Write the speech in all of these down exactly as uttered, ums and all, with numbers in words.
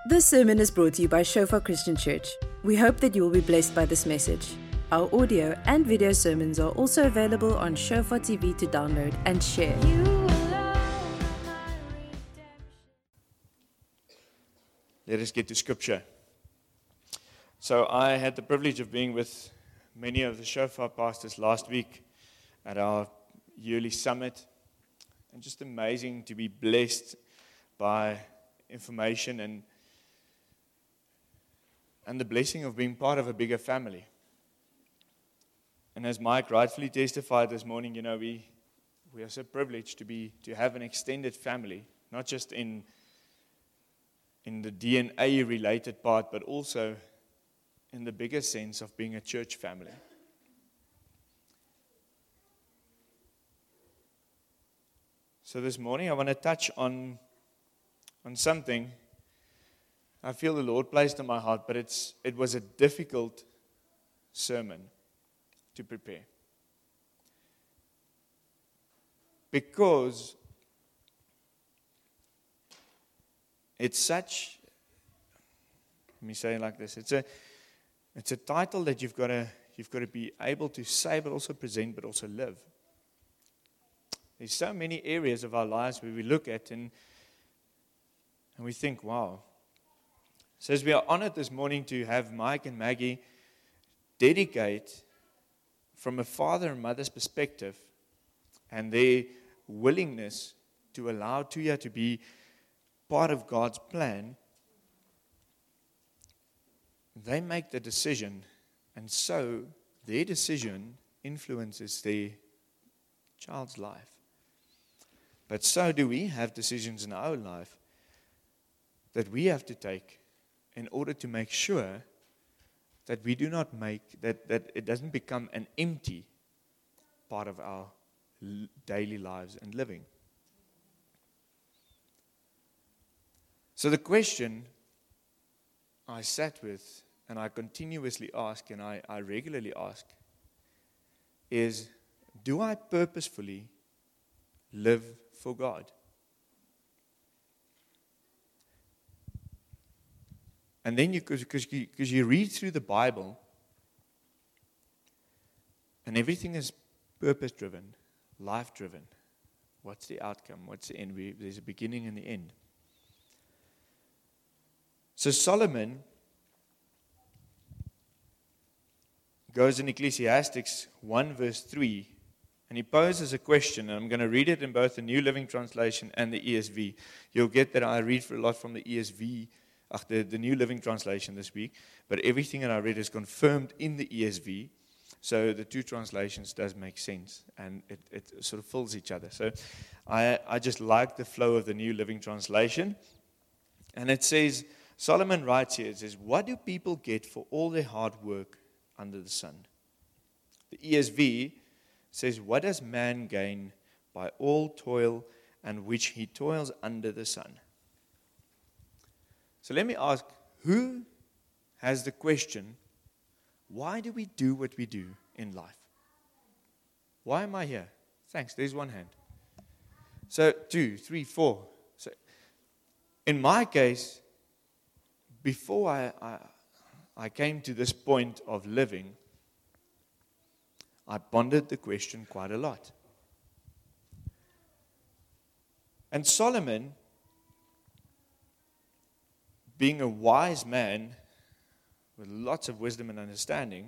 This sermon is brought to you by Shofar Christian Church. We hope that you will be blessed by this message. Our audio and video sermons are also available on Shofar T V to download and share. Let us get to Scripture. So I had the privilege of being with many of the Shofar pastors last week at our yearly summit. And just amazing to be blessed by information and and the blessing of being part of a bigger family. And as Mike rightfully testified this morning, you know, we we are so privileged to be to have an extended family, not just in in the D N A related part, but also in the bigger sense of being a church family. So this morning I want to touch on on something I feel the Lord placed in my heart, but it's it was a difficult sermon to prepare. Because it's such, let me say it like this, it's a it's a title that you've got to you've got to be able to say, but also present, but also live. There's so many areas of our lives where we look at and and we think, wow. So as we are honored this morning to have Mike and Maggie dedicate from a father and mother's perspective and their willingness to allow Tuya to be part of God's plan, they make the decision, and so their decision influences their child's life. But so do we have decisions in our own life that we have to take in order to make sure that we do not make, that, that it doesn't become an empty part of our daily lives and living. So the question I sat with, and I continuously ask, and I, I regularly ask, is, do I purposefully live for God? And then you, because you, because you read through the Bible, and everything is purpose-driven, life-driven. What's the outcome? What's the end? We, there's a beginning and the end. So Solomon goes in Ecclesiastes one verse three, and he poses a question, and I'm going to read it in both the New Living Translation and the E S V. You'll get that I read for a lot from the E S V, ach, the, the New Living Translation this week, but everything that I read is confirmed in the E S V, so the two translations does make sense, and it, it sort of fills each other. So I, I just like the flow of the New Living Translation, and it says, Solomon writes here, it says, what do people get for all their hard work under the sun? The E S V says, what does man gain by all toil and which he toils under the sun? So let me ask, who has the question, why do we do what we do in life? Why am I here? Thanks, there's one hand. So two, three, four. So in my case, before I, I, I came to this point of living, I pondered the question quite a lot. And Solomon, being a wise man with lots of wisdom and understanding,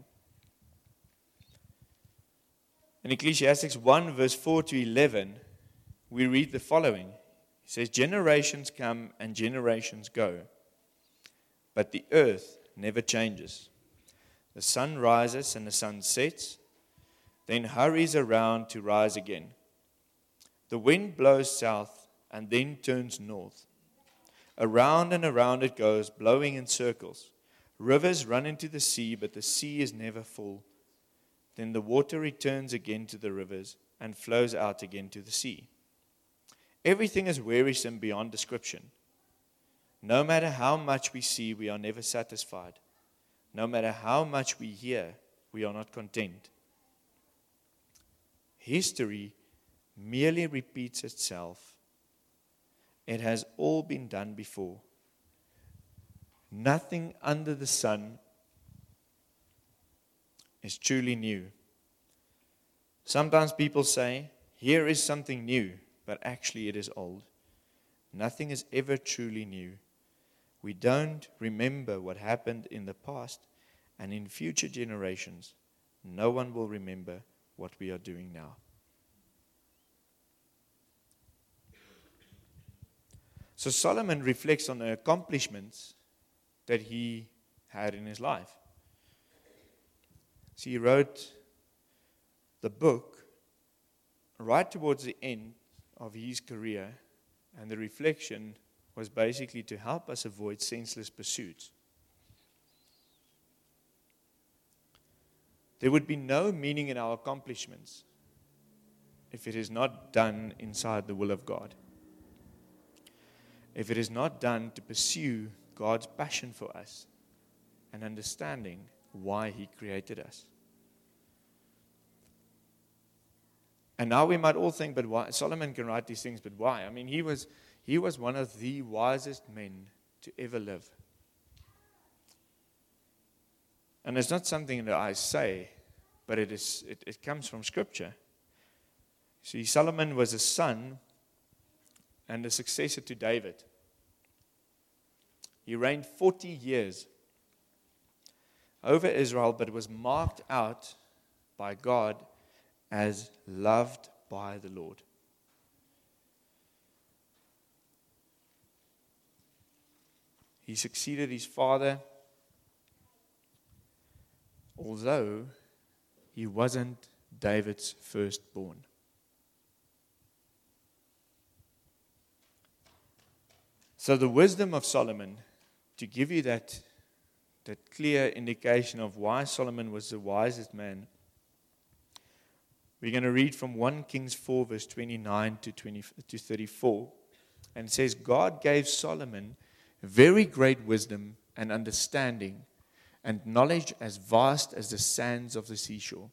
in Ecclesiastes one verse four to eleven, we read the following. He says, generations come and generations go, but the earth never changes. The sun rises and the sun sets, then hurries around to rise again. The wind blows south and then turns north. Around and around it goes, blowing in circles. Rivers run into the sea, but the sea is never full. Then the water returns again to the rivers and flows out again to the sea. Everything is wearisome beyond description. No matter how much we see, we are never satisfied. No matter how much we hear, we are not content. History merely repeats itself. It has all been done before. Nothing under the sun is truly new. Sometimes people say, here is something new, but actually it is old. Nothing is ever truly new. We don't remember what happened in the past, and in future generations, no one will remember what we are doing now. So Solomon reflects on the accomplishments that he had in his life. So he wrote the book right towards the end of his career, and the reflection was basically to help us avoid senseless pursuits. There would be no meaning in our accomplishments if it is not done inside the will of God. If it is not done to pursue God's passion for us and understanding why He created us. And now we might all think, but why? Solomon can write these things, but why? I mean, he was he was one of the wisest men to ever live. And it's not something that I say, but it is it, it comes from Scripture. See, Solomon was a son and a successor to David. He reigned forty years over Israel, but was marked out by God as loved by the Lord. He succeeded his father, although he wasn't David's firstborn. So the wisdom of Solomon, to give you that, that clear indication of why Solomon was the wisest man, we're going to read from First Kings four, verse twenty-nine to, twenty, to thirty-four. And it says, God gave Solomon very great wisdom and understanding, and knowledge as vast as the sands of the seashore.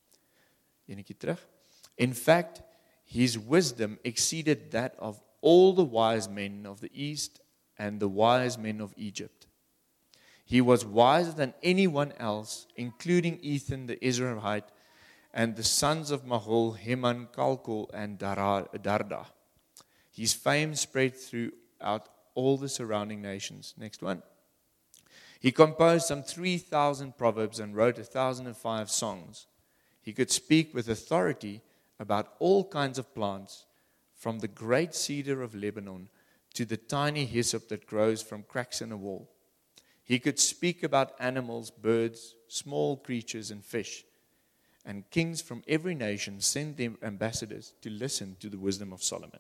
In fact, his wisdom exceeded that of all the wise men of the East and the wise men of Egypt. He was wiser than anyone else, including Ethan the Israelite, and the sons of Mahol, Heman, Kalkol, and Darda. His fame spread throughout all the surrounding nations. Next one. He composed some three thousand proverbs and wrote one thousand five songs. He could speak with authority about all kinds of plants, from the great cedar of Lebanon to the tiny hyssop that grows from cracks in a wall. He could speak about animals, birds, small creatures, and fish. And kings from every nation sent their ambassadors to listen to the wisdom of Solomon.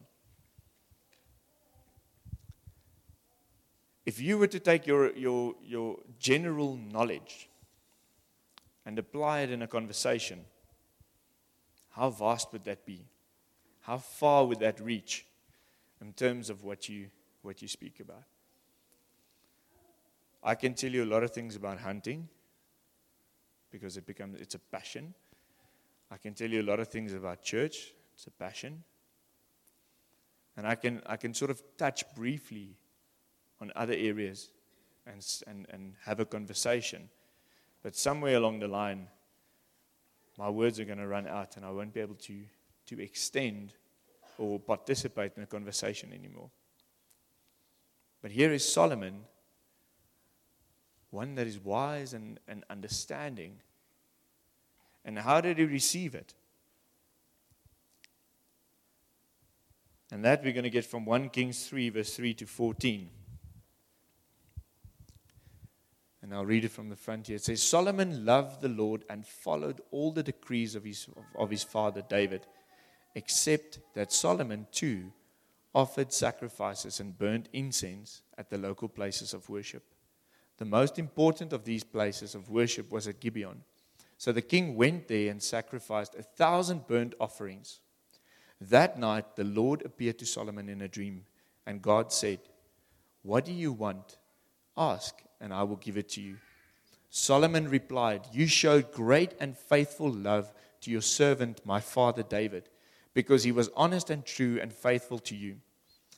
If you were to take your, your, your general knowledge and apply it in a conversation, how vast would that be? How far would that reach in terms of what you, what you speak about? I can tell you a lot of things about hunting because it becomes it's a passion. I can tell you a lot of things about church. It's a passion. And I can I can sort of touch briefly on other areas and and, and have a conversation. But somewhere along the line, my words are going to run out and I won't be able to, to extend or participate in a conversation anymore. But here is Solomon, one that is wise and, and understanding. And how did he receive it? And that we're going to get from First Kings three, verse three to fourteen. And I'll read it from the front here. It says, Solomon loved the Lord and followed all the decrees of his, of, of his father David, except that Solomon too offered sacrifices and burned incense at the local places of worship. The most important of these places of worship was at Gibeon. So the king went there and sacrificed a thousand burnt offerings. That night the Lord appeared to Solomon in a dream, and God said, What do you want? Ask, and I will give it to you. Solomon replied, You showed great and faithful love to your servant, my father David, because he was honest and true and faithful to you.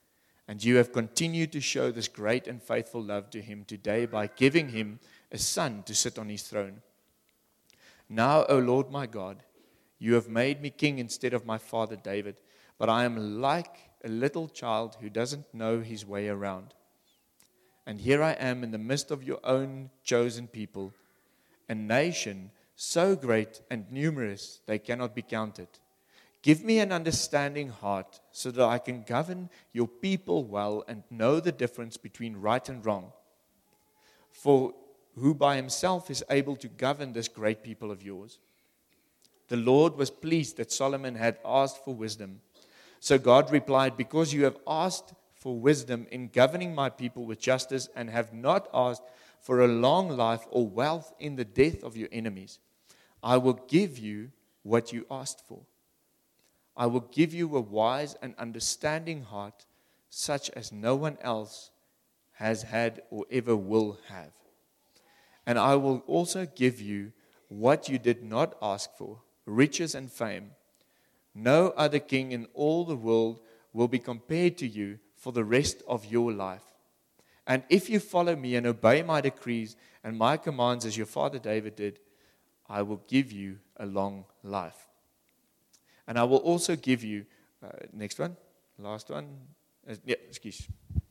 And you have continued to show this great and faithful love to him today by giving him a son to sit on his throne. Now, O Lord my God, you have made me king instead of my father David, but I am like a little child who doesn't know his way around. And here I am in the midst of your own chosen people, a nation so great and numerous they cannot be counted. Give me an understanding heart so that I can govern your people well and know the difference between right and wrong. For who by himself is able to govern this great people of yours? The Lord was pleased that Solomon had asked for wisdom. So God replied, because you have asked for wisdom in governing my people with justice and have not asked for a long life or wealth in the death of your enemies, I will give you what you asked for. I will give you a wise and understanding heart, such as no one else has had or ever will have. And I will also give you what you did not ask for, riches and fame. No other king in all the world will be compared to you for the rest of your life. And if you follow me and obey my decrees and my commands as your father David did, I will give you a long life. And I will also give you, uh, next one, last one, uh, yeah, excuse.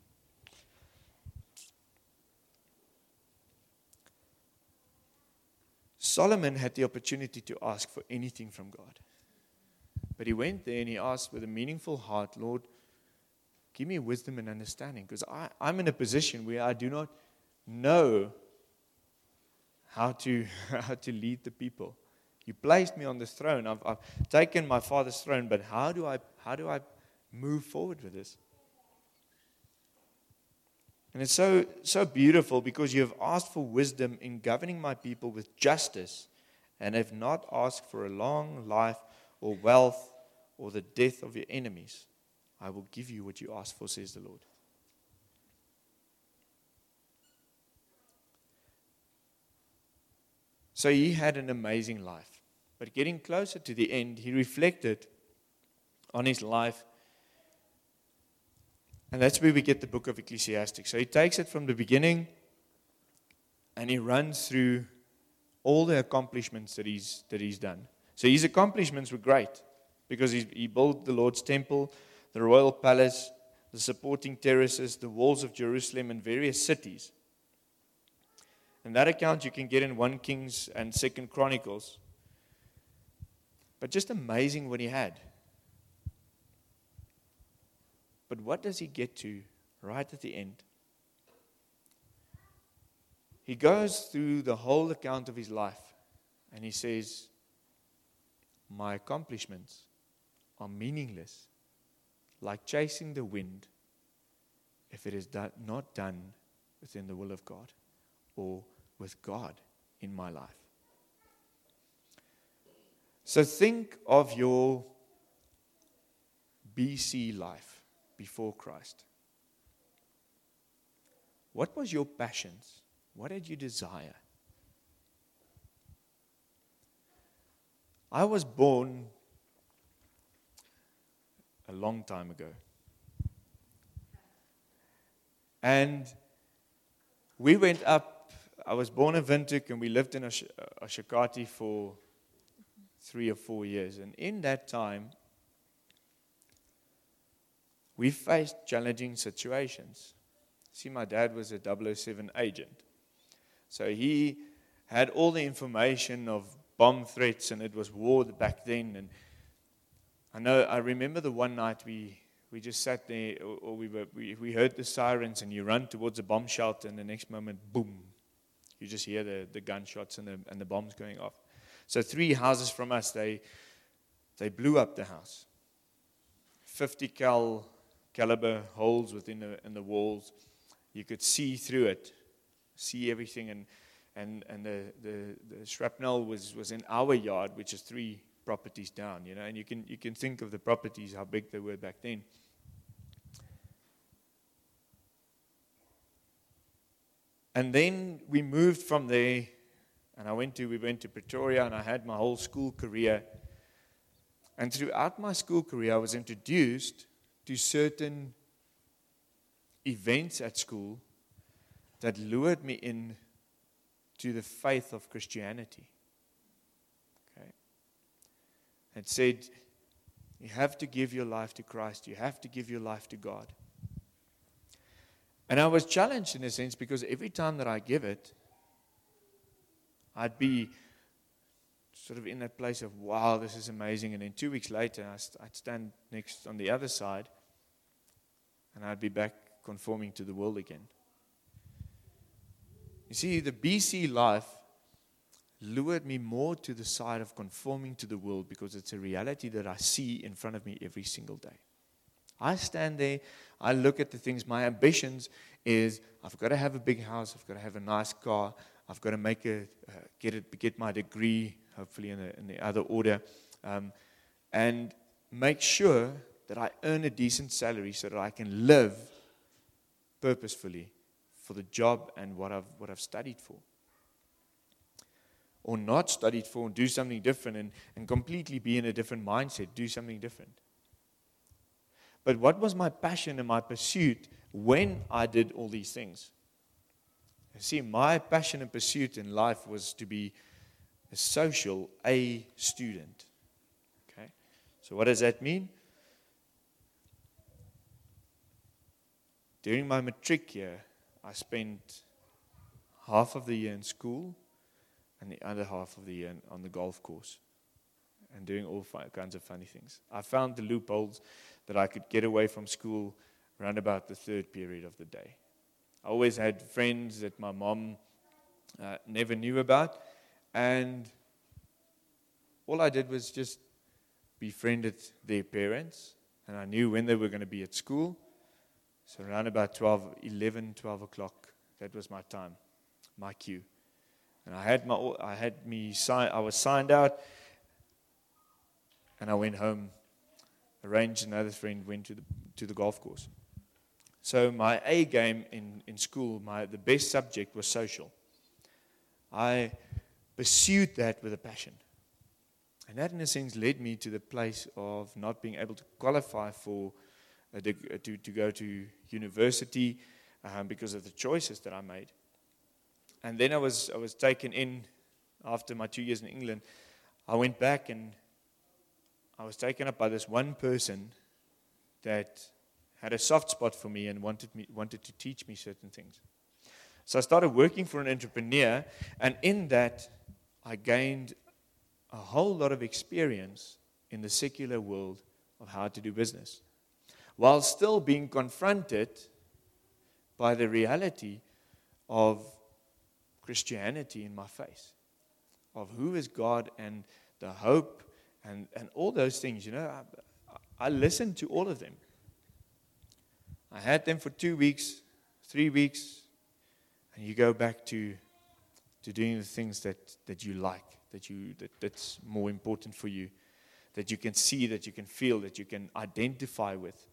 Solomon had the opportunity to ask for anything from God. But he went there and he asked with a meaningful heart, Lord, give me wisdom and understanding, because I'm in a position where I do not know how to, how to lead the people. You placed me on this throne. I've, I've taken my father's throne, but how do I how do I move forward with this? And it's so so beautiful because you have asked for wisdom in governing my people with justice, and have not asked for a long life or wealth or the death of your enemies. I will give you what you asked for, says the Lord. So he had an amazing life. But getting closer to the end, he reflected on his life. And that's where we get the book of Ecclesiastes. So he takes it from the beginning and he runs through all the accomplishments that he's, that he's done. So his accomplishments were great because he, he built the Lord's temple, the royal palace, the supporting terraces, the walls of Jerusalem, and various cities. And that account you can get in First Kings and Second Chronicles. But just amazing what he had. But what does he get to right at the end? He goes through the whole account of his life and he says, my accomplishments are meaningless, like chasing the wind, if it is not done within the will of God or with God in my life. So think of your B C life before Christ. What was your passions? What did you desire? I was born a long time ago. And we went up, I was born in Windhoek and we lived in Osh- Oshakati for three or four years. And in that time, we faced challenging situations. See, my dad was a double oh seven agent. So he had all the information of bomb threats, and it was war back then. And I know, I remember the one night we, we just sat there, or, or we, were, we we heard the sirens, and you run towards a bomb shelter, and the next moment, boom, you just hear the, the gunshots and the and the bombs going off. So three houses from us, they they blew up the house. fifty cal caliber holes within the in the walls. You could see through it, see everything, and and and the the, the shrapnel was, was in our yard, which is three properties down, you know, and you can you can think of the properties, how big they were back then. And then we moved from there, and I went to we went to Pretoria, and I had my whole school career. And throughout my school career, I was introduced to certain events at school that lured me in to the faith of Christianity. Okay? It said, you have to give your life to Christ. You have to give your life to God. And I was challenged in a sense because every time that I give it, I'd be sort of in that place of, wow, this is amazing. And then two weeks later, I'd stand next on the other side and I'd be back conforming to the world again. You see, the B C life lured me more to the side of conforming to the world because it's a reality that I see in front of me every single day. I stand there, I look at the things, my ambitions is I've got to have a big house, I've got to have a nice car, I've got to make a, uh, get it, get my degree, hopefully in the, in the other order, um, and make sure that I earn a decent salary so that I can live purposefully for the job and what I've what I've studied for. Or not studied for and do something different and, and completely be in a different mindset, do something different. But what was my passion and my pursuit when I did all these things? You see, my passion and pursuit in life was to be a social A student. Okay? So what does that mean? During my matric year, I spent half of the year in school and the other half of the year on the golf course and doing all kinds of funny things. I found the loopholes that I could get away from school around about the third period of the day. I always had friends that my mom uh, never knew about, and all I did was just befriended their parents, and I knew when they were going to be at school. So around about twelve, eleven, twelve o'clock, that was my time, my cue. And I had my, I had me sign, I was signed out, and I went home, arranged another friend, went to the to the golf course. So my A game in, in school, my the best subject was social. I pursued that with a passion. And that in a sense led me to the place of not being able to qualify for a deg- to, to go to university um, because of the choices that I made. And then I was I was taken in after my two years in England. I went back and I was taken up by this one person that had a soft spot for me and wanted me wanted to teach me certain things. So I started working for an entrepreneur, and in that I gained a whole lot of experience in the secular world of how to do business, while still being confronted by the reality of Christianity in my face, of who is God and the hope and, and all those things. You know, I, I listened to all of them. I had them for two weeks, three weeks, and you go back to to doing the things that, that you like, that you that, that's more important for you, that you can see, that you can feel, that you can identify with.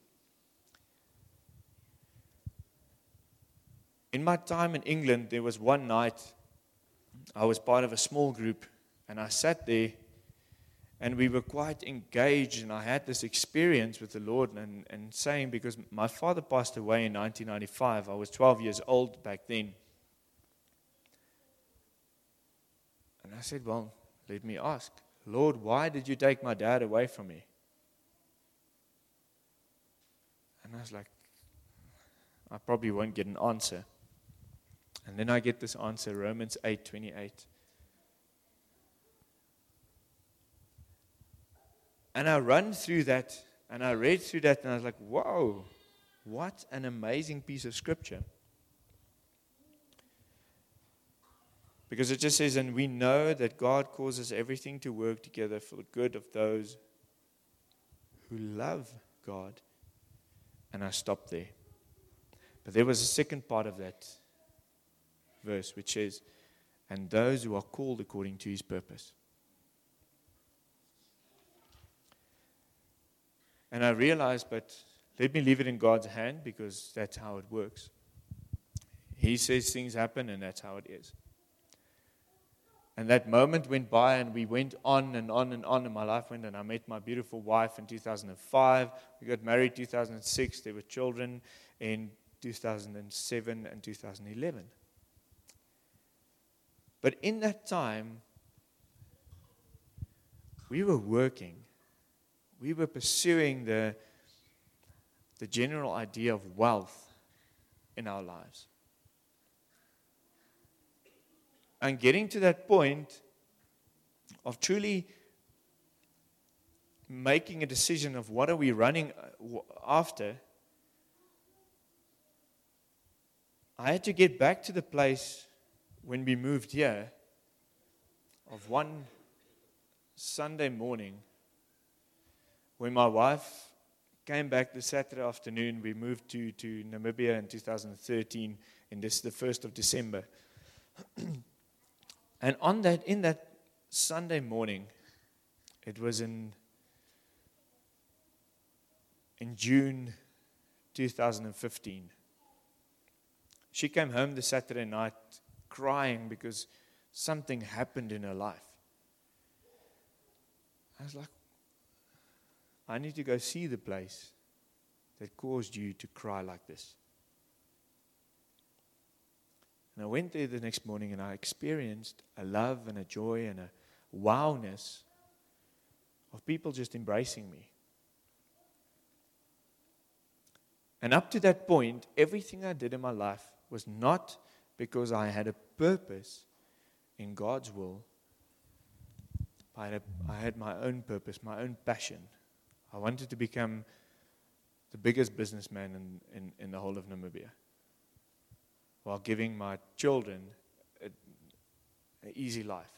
In my time in England, there was one night I was part of a small group, and I sat there, and we were quite engaged, and I had this experience with the Lord and, and saying, because my father passed away in nineteen ninety-five, I was twelve years old back then. And I said, well, let me ask, Lord, why did you take my dad away from me? And I was like, I probably won't get an answer. And then I get this answer, Romans eight twenty-eight. And I run through that, and I read through that, and I was like, whoa, what an amazing piece of scripture. Because it just says, and we know that God causes everything to work together for the good of those who love God. And I stopped there. But there was a second part of that verse, which says, and those who are called according to his purpose. And I realized, but let me leave it in God's hand, because that's how it works. He says things happen, and that's how it is. And that moment went by, and we went on and on and on, and my life went, and I met my beautiful wife in two thousand five. We got married in two thousand six. There were children in two thousand seven and two thousand eleven. But in that time, we were working. We were pursuing the, the general idea of wealth in our lives. And getting to that point of truly making a decision of what are we running after, I had to get back to the place when we moved here of one Sunday morning when my wife came back the Saturday afternoon. We moved to, to Namibia in two thousand thirteen, and this is the first of December. And on that, in that Sunday morning, it was in in June two thousand fifteen. She came home the Saturday night crying because something happened in her life. I was like, I need to go see the place that caused you to cry like this. And I went there the next morning and I experienced a love and a joy and a wowness of people just embracing me. And up to that point, everything I did in my life was not because I had a purpose in God's will. I had, a, I had my own purpose, my own passion. I wanted to become the biggest businessman in, in, in the whole of Namibia, while giving my children an easy life.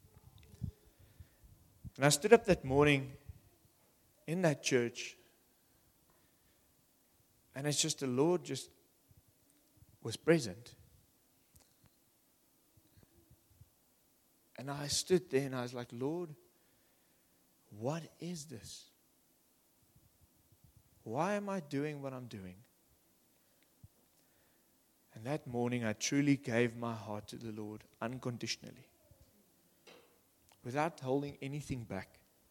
And I stood up that morning in that church, and it's just the Lord just was present. And I stood there and I was like, Lord, what is this? Why am I doing what I'm doing? And that morning I truly gave my heart to the Lord unconditionally, without holding anything back.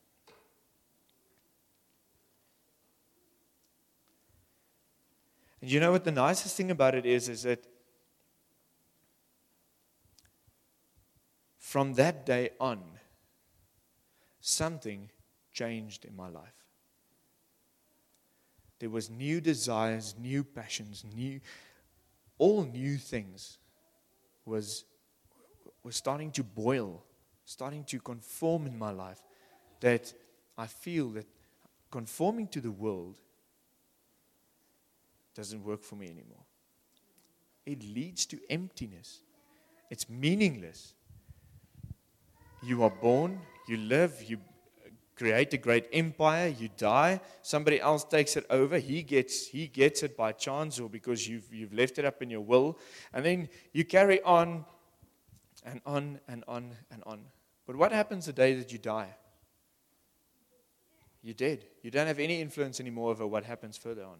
And you know what the nicest thing about it is, is that from that day on, something changed in my life. There was new desires, new passions, new, all new things was, was starting to boil, starting to conform in my life, that I feel that conforming to the world doesn't work for me anymore. It leads to emptiness. It's meaningless. You are born, you live, you create a great empire, you die, somebody else takes it over, he gets he gets it by chance or because you've you've left it up in your will, and then you carry on and on and on and on. But what happens the day that you die? You're dead. You don't have any influence anymore over what happens further on.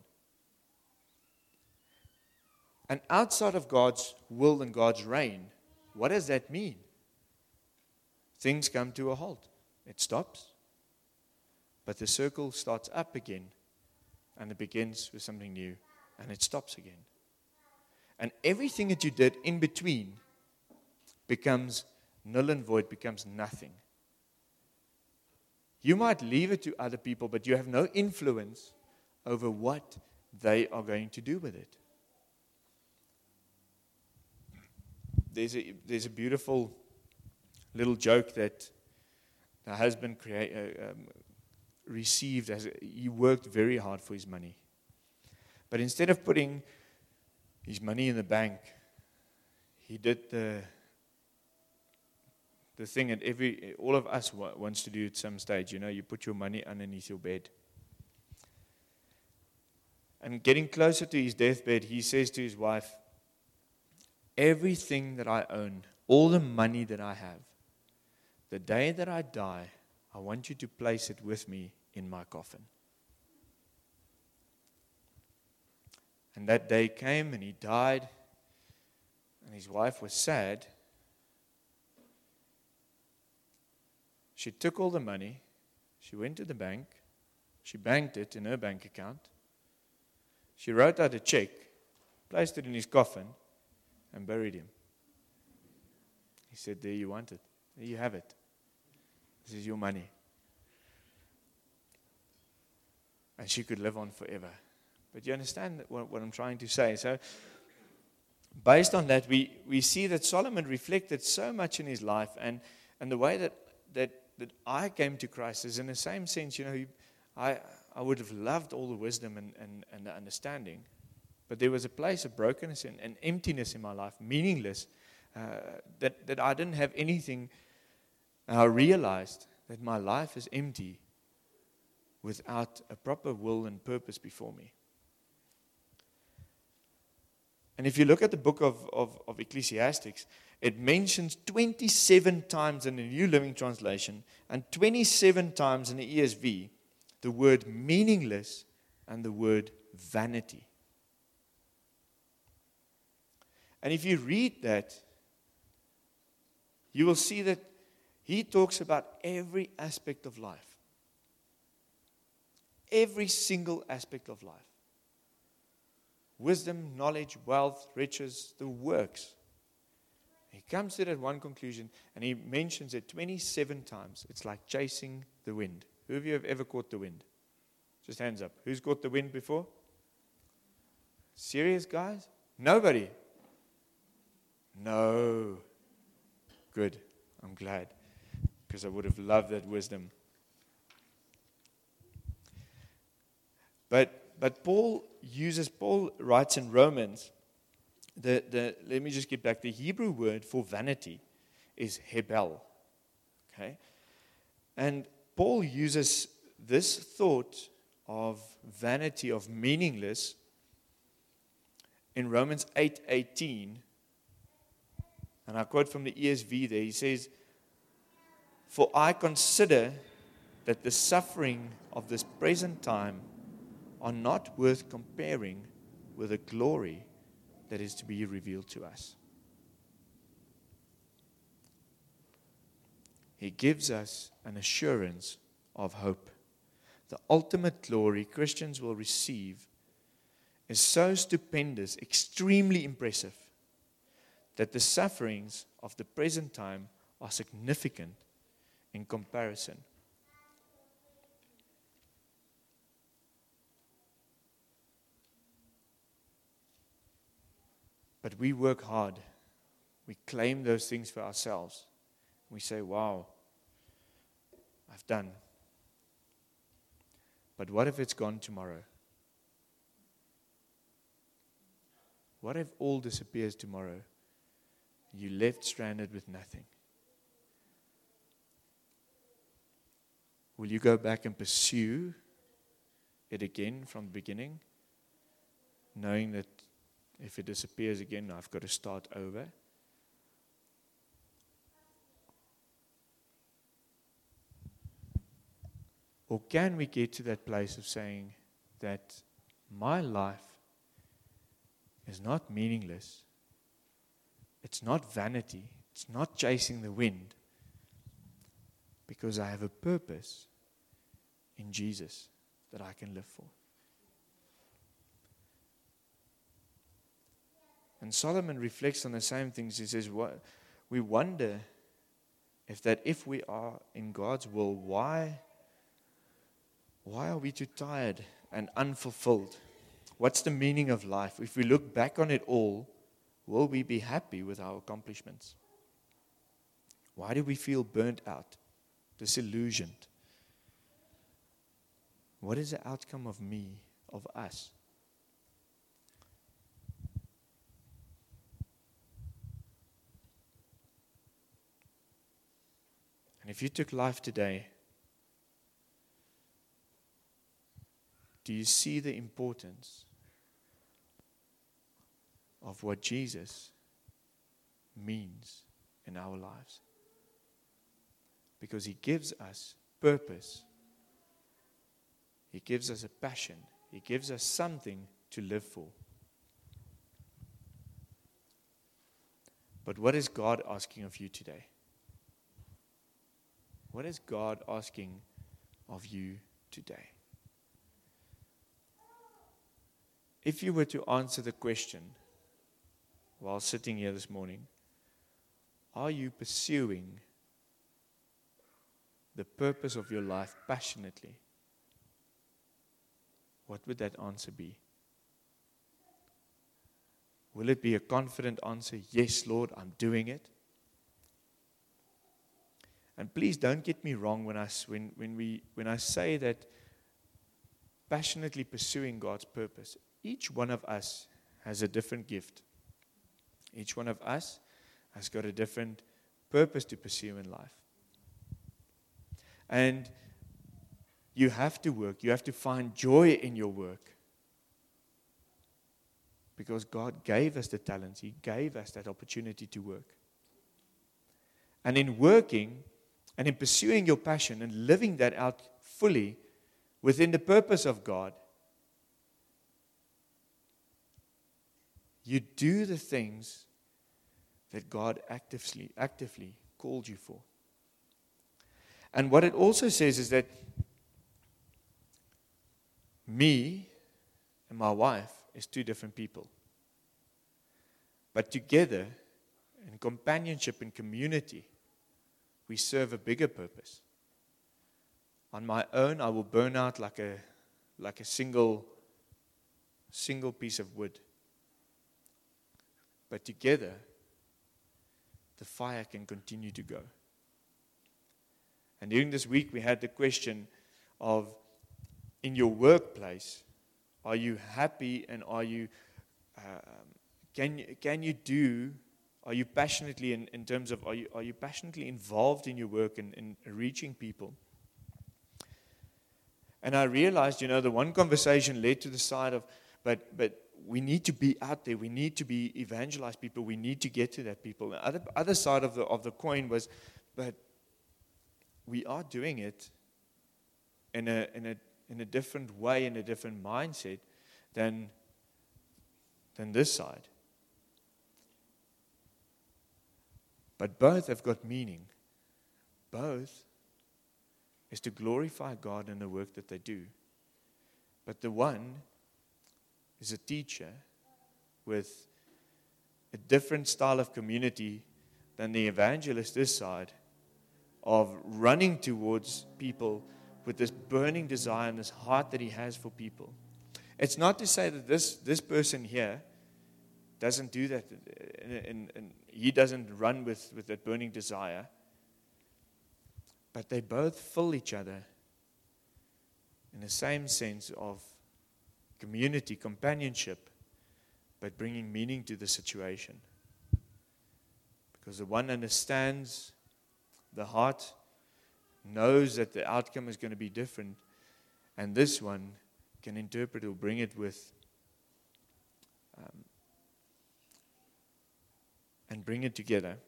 And outside of God's will and God's reign, what does that mean? Things come to a halt. It stops. But the circle starts up again. And it begins with something new. And it stops again. And everything that you did in between becomes null and void, becomes nothing. You might leave it to other people, but you have no influence over what they are going to do with it. There's a, there's a beautiful little joke that the husband create, uh, um, received as a, he worked very hard for his money. But instead of putting his money in the bank, he did the the thing that every all of us wa- wants to do at some stage. You know, you put your money underneath your bed. And getting closer to his deathbed, he says to his wife, everything that I own, all the money that I have, the day that I die, I want you to place it with me in my coffin. And that day came and he died, and his wife was sad. She took all the money, she went to the bank, she banked it in her bank account, she wrote out a check, placed it in his coffin, and buried him. He said, there you want it. There you have it. This is your money. And she could live on forever. But you understand what, what I'm trying to say? So, based on that, we, we see that Solomon reflected so much in his life, and, and the way that, that, that I came to Christ is in the same sense, you know, I, I would have loved all the wisdom and, and, and the understanding, but there was a place of brokenness and, and emptiness in my life, meaningless, uh, that, that I didn't have anything. And I realized that my life is empty without a proper will and purpose before me. And if you look at the book of, of, of Ecclesiastes, it mentions twenty-seven times in the New Living Translation and twenty-seven times in the E S V the word meaningless and the word vanity. And if you read that, you will see that he talks about every aspect of life. Every single aspect of life. Wisdom, knowledge, wealth, riches, the works. He comes to that one conclusion, and he mentions it twenty-seven times. It's like chasing the wind. Who of you have ever caught the wind? Just hands up. Who's caught the wind before? Serious, guys? Nobody? No. Good. I'm glad. Because I would have loved that wisdom. But but Paul uses, Paul writes in Romans, the, the let me just get back, the Hebrew word for vanity is hebel. Okay? And Paul uses this thought of vanity, of meaningless, in Romans eight eighteen. And I quote from the E S V there. He says, "For I consider that the suffering of this present time are not worth comparing with the glory that is to be revealed to us." He gives us an assurance of hope. The ultimate glory Christians will receive is so stupendous, extremely impressive, that the sufferings of the present time are significant in comparison. But we work hard. We claim those things for ourselves. We say, wow, I've done. But what if it's gone tomorrow? What if all disappears tomorrow? You left stranded with nothing. Will you go back and pursue it again from the beginning, knowing that if it disappears again, I've got to start over? Or can we get to that place of saying that my life is not meaningless, it's not vanity, it's not chasing the wind, because I have a purpose in Jesus that I can live for. And Solomon reflects on the same things. He says, what, we wonder if that if we are in God's will, why, why are we too tired and unfulfilled? What's the meaning of life? If we look back on it all, will we be happy with our accomplishments? Why do we feel burnt out, disillusioned? What is the outcome of me, of us? And if you took life today, do you see the importance of what Jesus means in our lives? Because He gives us purpose. He gives us a passion. He gives us something to live for. But what is God asking of you today? What is God asking of you today? if you were to answer the question while sitting here this morning, are you pursuing the purpose of your life passionately? What would that answer be? Will it be a confident answer? Yes, Lord, I'm doing it. And please don't get me wrong when I, when, when we, when I say that passionately pursuing God's purpose, each one of us has a different gift. Each one of us has got a different purpose to pursue in life. And you have to work. You have to find joy in your work. Because God gave us the talents. He gave us that opportunity to work. And in working and in pursuing your passion and living that out fully within the purpose of God, you do the things that God actively, actively called you for. And what it also says is that me and my wife is two different people. But together, in companionship and community, we serve a bigger purpose. On my own, I will burn out like a like a single single piece of wood. But together, the fire can continue to go. And during this week, we had the question of, in your workplace, are you happy and are you, uh, can, can you do, are you passionately in, in terms of, are you, are you passionately involved in your work and in reaching people? And I realized, you know, the one conversation led to the side of, but but we need to be out there. We need to be evangelize people. We need to get to that people. The other, other side of the of the coin was, but we are doing it in a in a in a different way, in a different mindset than than this side. But both have got meaning. Both is to glorify God in the work that they do. But the one is a teacher with a different style of community than the evangelist this side, of running towards people with this burning desire and this heart that he has for people. It's not to say that this, this person here doesn't do that, and, and, and he doesn't run with, with that burning desire, but they both fill each other in the same sense of community, companionship, but bringing meaning to the situation. Because the one understands the heart, knows that the outcome is going to be different, and this one can interpret or bring it with um, and bring it together.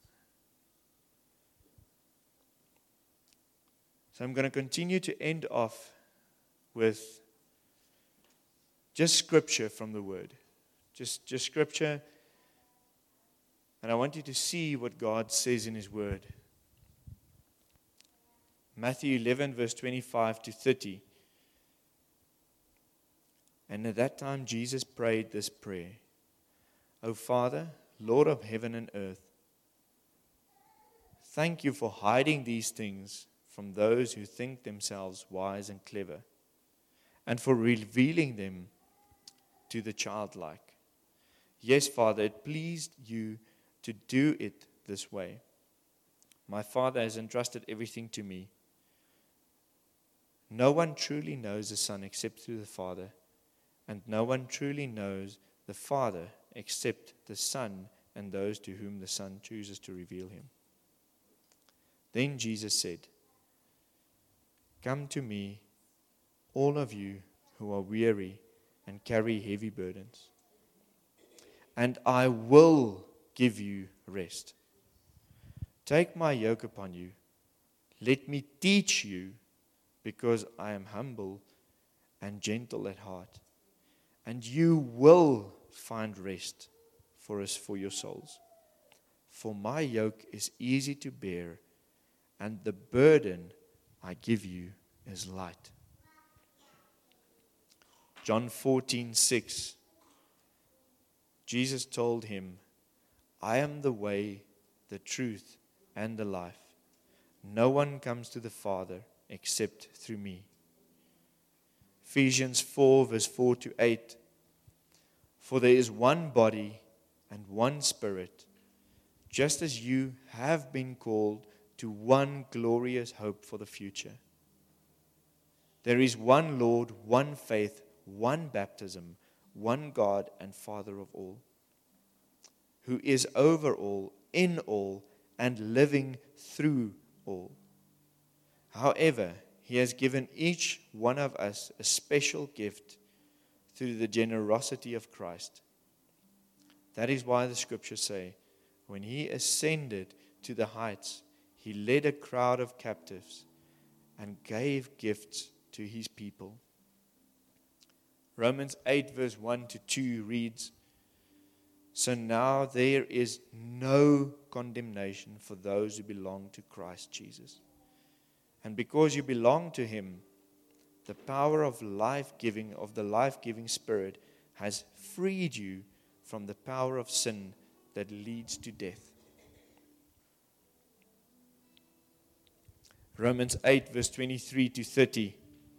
So I'm going to continue to end off with just scripture from the Word. Just, just scripture. And I want you to see what God says in His Word. Matthew eleven, verse twenty-five to thirty. And at that time Jesus prayed this prayer. O Father, Lord of heaven and earth, thank you for hiding these things from those who think themselves wise and clever, and for revealing them to the childlike. Yes, Father, it pleased you to do it this way. My Father has entrusted everything to me. No one truly knows the Son except through the Father, and no one truly knows the Father except the Son and those to whom the Son chooses to reveal him. Then Jesus said, Come to me, all of you who are weary and carry heavy burdens, and I will give you rest. Take my yoke upon you. Let me teach you, because I am humble and gentle at heart, and you will find rest for us, for your souls. For my yoke is easy to bear, and the burden I give you is light. John fourteen six. Jesus told him, I am the way, the truth, and the life. No one comes to the Father except through me. Ephesians four, verse four to eight. For there is one body and one Spirit, just as you have been called to one glorious hope for the future. There is one Lord, one faith, one baptism, one God and Father of all, who is over all, in all, and living through all. However, He has given each one of us a special gift through the generosity of Christ. That is why the scriptures say, when He ascended to the heights, He led a crowd of captives and gave gifts to His people. Romans eight verse one to two reads, So now there is no condemnation for those who belong to Christ Jesus. And because you belong to Him, the power of life-giving, of the life-giving Spirit has freed you from the power of sin that leads to death. Romans eight verse twenty-three to thirty.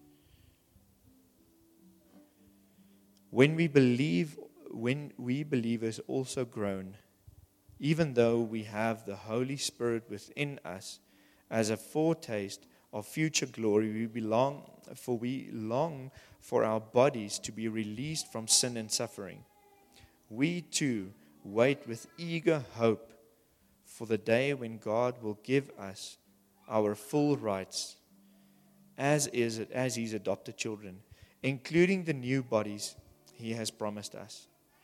When we believe, when we believers also groan, even though we have the Holy Spirit within us as a foretaste of future glory, we belong, for we long for our bodies to be released from sin and suffering. We too wait with eager hope for the day when God will give us our full rights as is as His adopted children, including the new bodies He has promised us.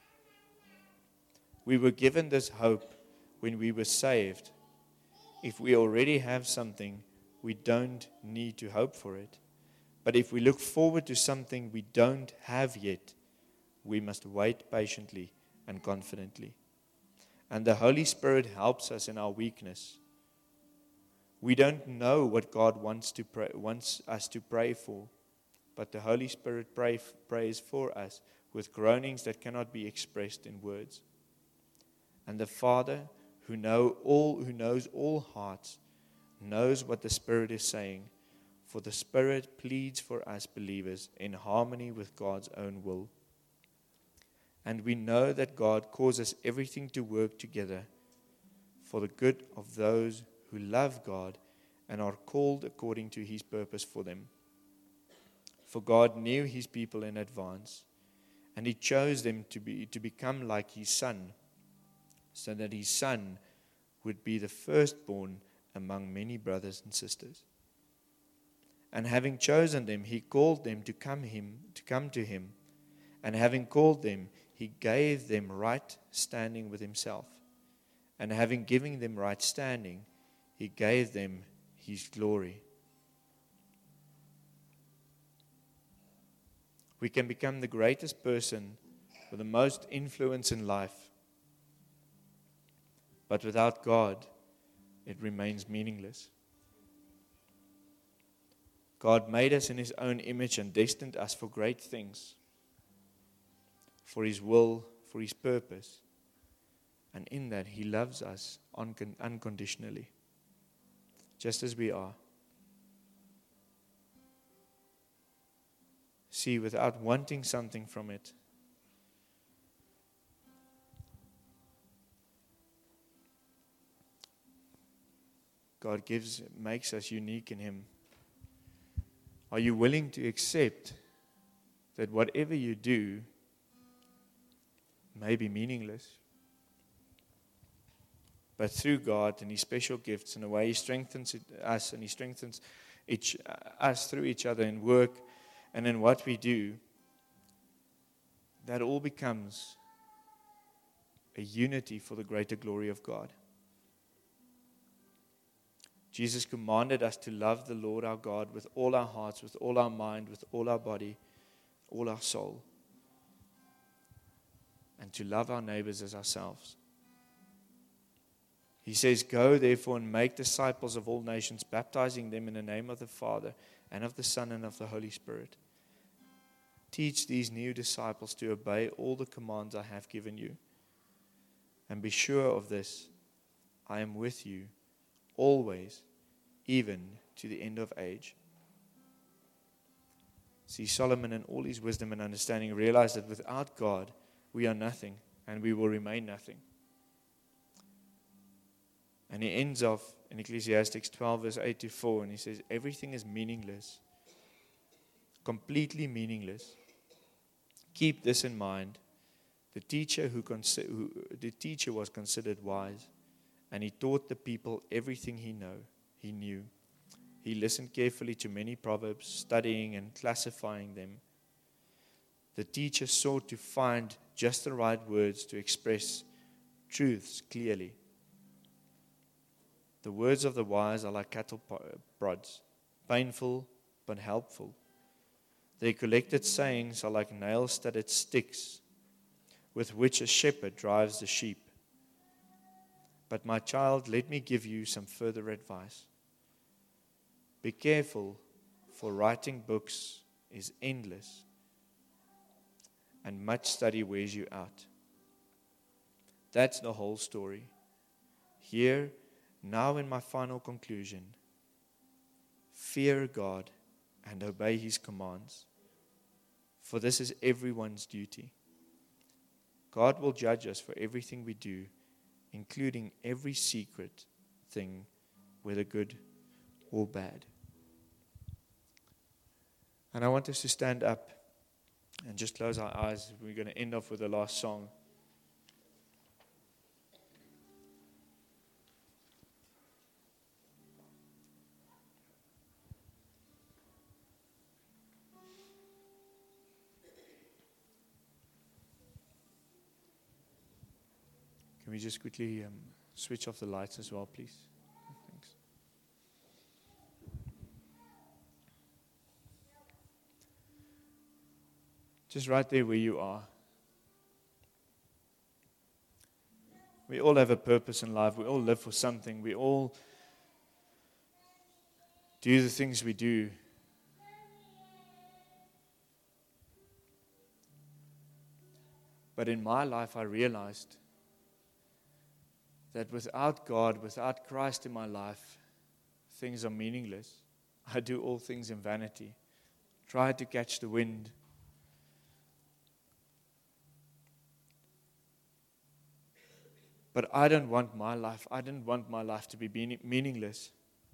We were given this hope when we were saved. If we already have something, we don't need to hope for it. But if we look forward to something we don't have yet, we must wait patiently and confidently. And the Holy Spirit helps us in our weakness. We don't know what God wants to pray, wants us to pray for, but the Holy Spirit pray, prays for us with groanings that cannot be expressed in words. And the Father, who know all, who knows all hearts, knows what the Spirit is saying, for the Spirit pleads for us believers in harmony with God's own will. And we know that God causes everything to work together for the good of those who love God and are called according to His purpose for them. For God knew His people in advance, and He chose them to be to become like His Son, so that His Son would be the firstborn among many brothers and sisters. And having chosen them, He called them to come him to come to Him, and having called them, He gave them right standing with Himself. And having given them right standing, He gave them His glory. We can become the greatest person with the most influence in life, but without God, it remains meaningless. God made us in His own image and destined us for great things, for His will, for His purpose. And in that, He loves us uncon- unconditionally, just as we are. See, without wanting something from it, God gives, makes us unique in Him. Are you willing to accept that whatever you do may be meaningless, but through God and His special gifts and the way He strengthens it, us and He strengthens each, uh, us through each other in work and in what we do, that all becomes a unity for the greater glory of God. Jesus commanded us to love the Lord our God with all our hearts, with all our mind, with all our body, all our soul, and to love our neighbors as ourselves. He says, Go therefore and make disciples of all nations, baptizing them in the name of the Father and of the Son and of the Holy Spirit, Teach these new disciples to obey all the commands I have given you. And be sure of this, I am with you always, even to the end of age. See, Solomon in all his wisdom and understanding realized that without God, we are nothing and we will remain nothing. And he ends off in Ecclesiastes twelve, verse eight to four, and he says, everything is meaningless, completely meaningless. Keep this in mind. The teacher who, consi- who the teacher was considered wise, and he taught the people everything he know he knew. He listened carefully to many proverbs, studying and classifying them. The teacher sought to find just the right words to express truths clearly. The words of the wise are like cattle prods, painful but helpful. Their collected sayings are like nail-studded sticks with which a shepherd drives the sheep. But my child, let me give you some further advice. Be careful, for writing books is endless, and much study wears you out. That's the whole story. Here, now in my final conclusion, fear God and obey His commands, for this is everyone's duty. God will judge us for everything we do, including every secret thing, whether good or bad. And I want us to stand up and just close our eyes. We're going to end off with the last song. Can we just quickly um, switch off the lights as well, please? Thanks. Just right there where you are. We all have a purpose in life. We all live for something. We all do the things we do. But in my life, I realized that without God, without Christ in my life, things are meaningless. I do all things in vanity. Try to catch the wind. But I don't want my life, I didn't want my life to be meaningless.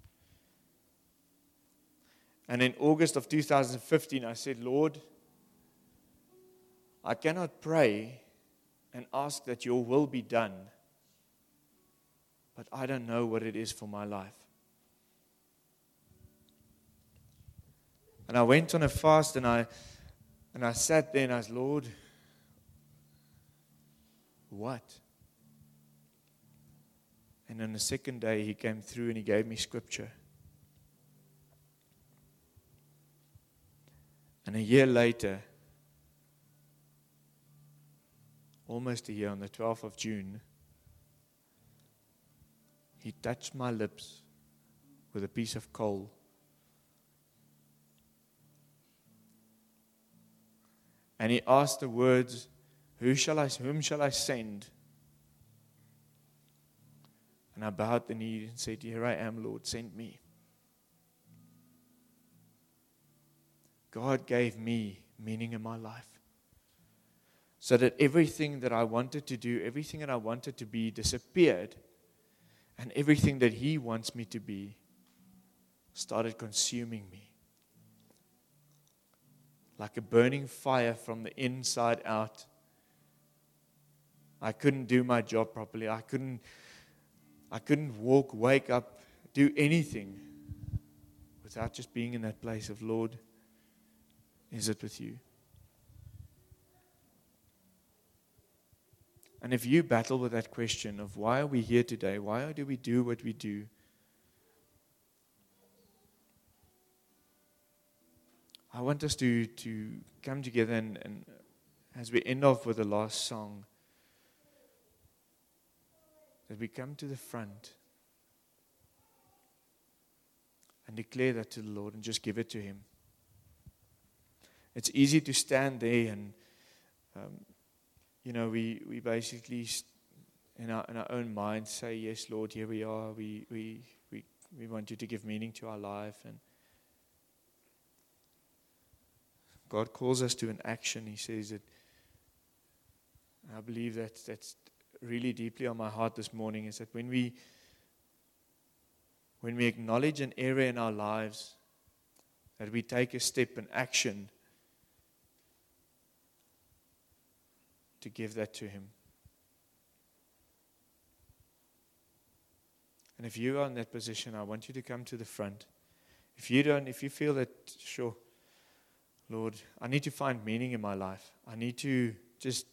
And in August of two thousand fifteen, I said, Lord, I cannot pray and ask that your will be done, but I don't know what it is for my life. And I went on a fast and I and I sat there and I was, Lord, what? And on the second day, He came through and He gave me scripture. And a year later, almost a year, on the twelfth of June, He touched my lips with a piece of coal. And He asked the words, Who shall I, whom shall I send? And I bowed the knee and said, Here I am, Lord, send me. God gave me meaning in my life, so that everything that I wanted to do, everything that I wanted to be disappeared, and everything that He wants me to be started consuming me. Like a burning fire from the inside out. I couldn't do my job properly. I couldn't I couldn't walk, wake up, do anything without just being in that place of, Lord, is it with you? And if you battle with that question of why are we here today? Why do we do what we do? I want us to, to come together and, and as we end off with the last song, that we come to the front and declare that to the Lord and just give it to Him. It's easy to stand there and, um, you know, we, we basically st- in our in our own minds say, yes, Lord, here we are. We we we we want you to give meaning to our life. And God calls us to an action. He says that, I believe that that's really deeply on my heart this morning, is that when we when we acknowledge an area in our lives, that we take a step in action to give that to Him. And if you are in that position, I want you to come to the front. If you don't, if you feel that, sure, Lord, I need to find meaning in my life. I need to just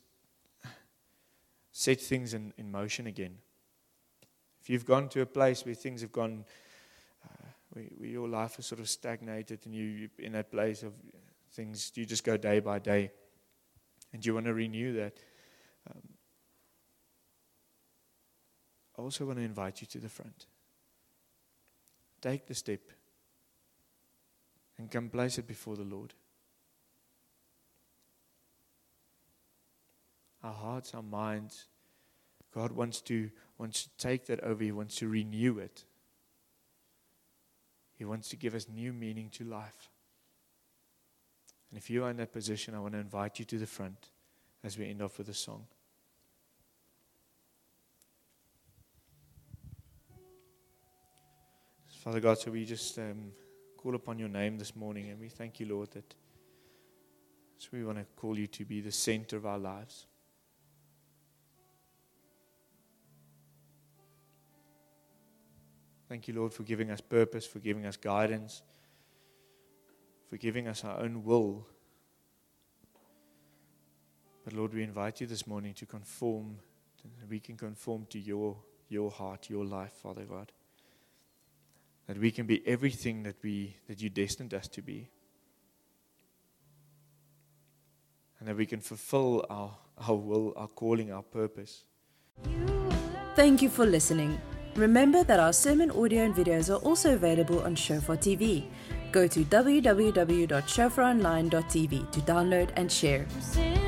set things in, in motion again. If you've gone to a place where things have gone, uh, where, where your life is sort of stagnated, and you, you're in that place of things, you just go day by day, and you want to renew that, um, I also want to invite you to the front. Take the step and come place it before the Lord. Our hearts, our minds, God wants to wants to take that over. He wants to renew it. He wants to give us new meaning to life. And if you are in that position, I want to invite you to the front as we end off with a song. Father God, so we just um, call upon your name this morning, and we thank you, Lord, that so we want to call you to be the center of our lives. Thank you, Lord, for giving us purpose, for giving us guidance, for giving us our own will. But Lord, we invite you this morning to conform, that we can conform to your, your heart, your life, Father God. That we can be everything that we that you destined us to be. And that we can fulfill our, our will, our calling, our purpose. Thank you for listening. Remember that our sermon audio and videos are also available on Shofar T V. Go to w w w dot shofar online dot t v to download and share.